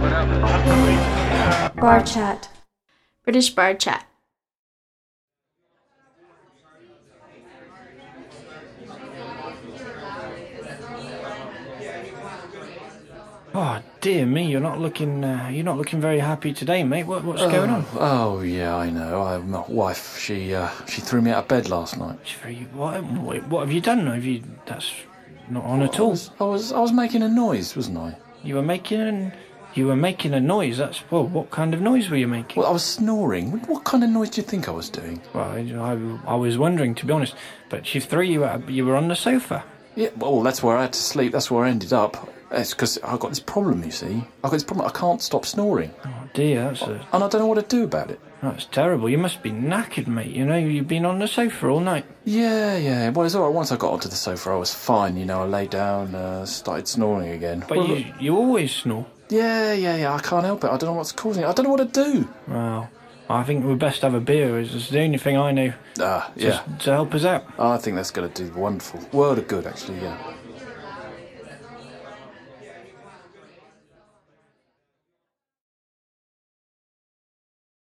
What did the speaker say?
Bar chat. British bar chat. Oh dear me, you're not looking very happy today, mate. What's going on? Oh yeah, I know. My wife, she threw me out of bed last night. What have you done? That's not on at all. I was making a noise, wasn't I? You were making a noise. What kind of noise were you making? Well, I was snoring. What kind of noise do you think I was doing? Well, I was wondering, to be honest. But she threw you out. You were on the sofa. Yeah, well, that's where I had to sleep. That's where I ended up. It's because I've got this problem, you see. I've got this problem. I can't stop snoring. Oh dear, And I don't know what to do about it. That's terrible. You must be knackered, mate. You know, you've been on the sofa all night. Yeah. Well, it's all right. Once I got onto the sofa, I was fine. You know, I lay down, started snoring again. But you always snore. Yeah. I can't help it. I don't know what's causing it. I don't know what to do. Well, I think we'd best have a beer. It's the only thing I know. Yeah. To help us out. I think that's going to do wonderful. World of good, actually, yeah.